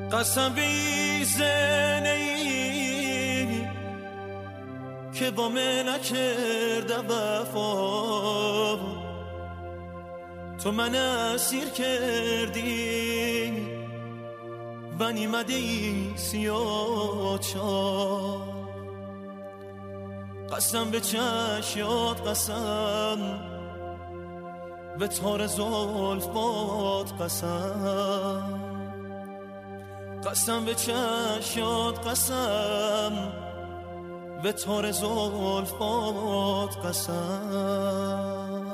قسم به زنی که با من نکرده وفا، تو من اسیر کردی و نیمده ای سیاه چار. قسم به چشیات، قسم به تار زلفات، قسم قسم به چشیات، قسم به تار زلفات، قسم.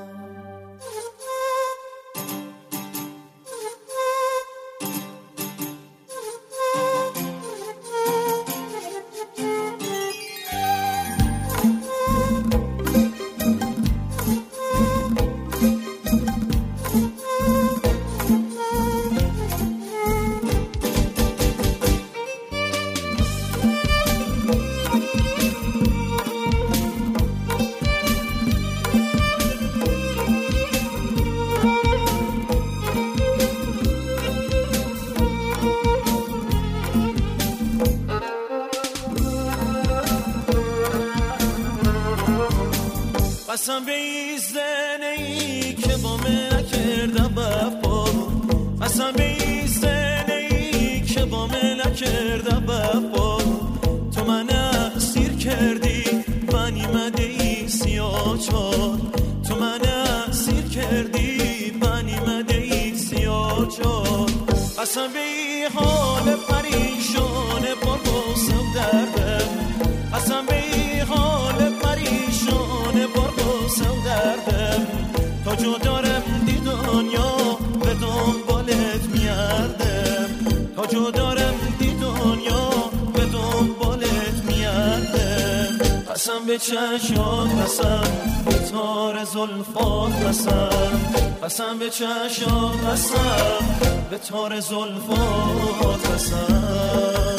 قسم به این زنی که با من نکرده وفا، قسم به این زنی که با من نکرده وفا، تو من اسیر کردی و نیمده ای سیاه چار، تو من اسیر کردی و نیمده ای سیاه چار. قسم به این حال پریشان پر غصه و دردم، قسم به این حال پریشان پر غصه و دردم، تا جدارم دی دنیا به دنبالت میردم، تا جدارم دی دنیا به دنبالت میردم. قسم به چشات، قسم به تار زلفات، قسم قسم به چشات، قسم به تار زلفات، قسم.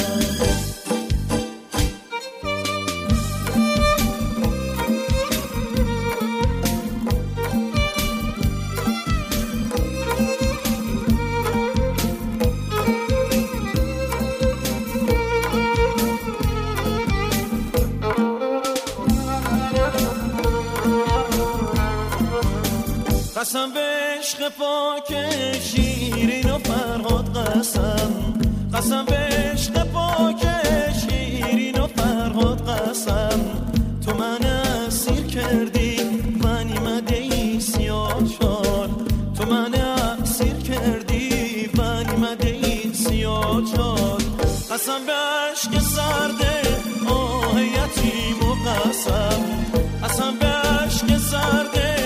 قسم به عشق پاک شیرین و فرهاد، قسم قسم به عشق پاک شیرین و فرهاد، قسم تو من اسیر کردی و نیمده ای سیاه چار، تو من اسیر کردی و نیمده ای سیاه چار. قسم به عشق سرده آه یتیم و قسم، قسم به عشق سرده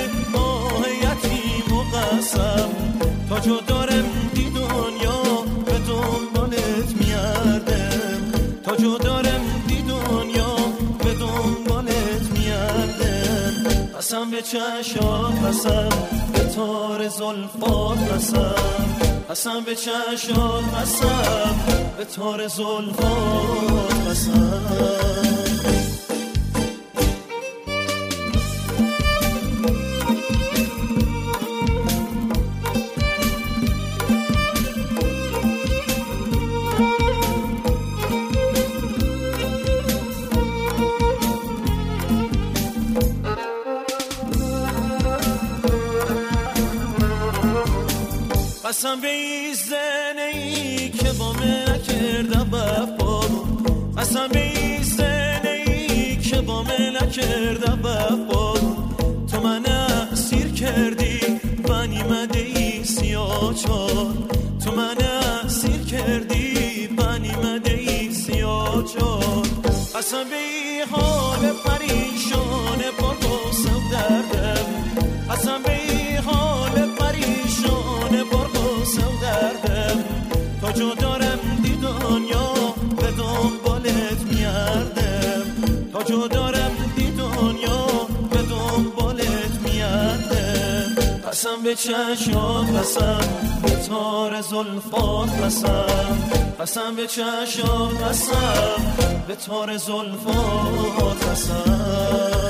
قسم، تا جدارم دی دنیا به دنبالت میردم، تا جدارم دی دنیا به دنبالت میردم. قسم به چشات، قسم به تار زلفات، قسم قسم به چشات، قسم به تار زلفات، قسم. قسم به این زنی که با من نکرده وفا، قسم به این زنی که با من نکرده وفا، تو من اسیر کردی و نیمده ای سیاه چار، تو من اسیر کردی و نیمده ای سیاه چار. قسم به این حال پریشان پر غصه و دردم، قسم به این حال پریشان پر غصه و دردم، تا جدارم دی دنیا به دنبالت میردم، تا جدارم دی دنیا به دنبالت میردم. قسم به چشات، قسم به تار زلفات، قسم قسم به چشات، قسم به تار زلفات، قسم.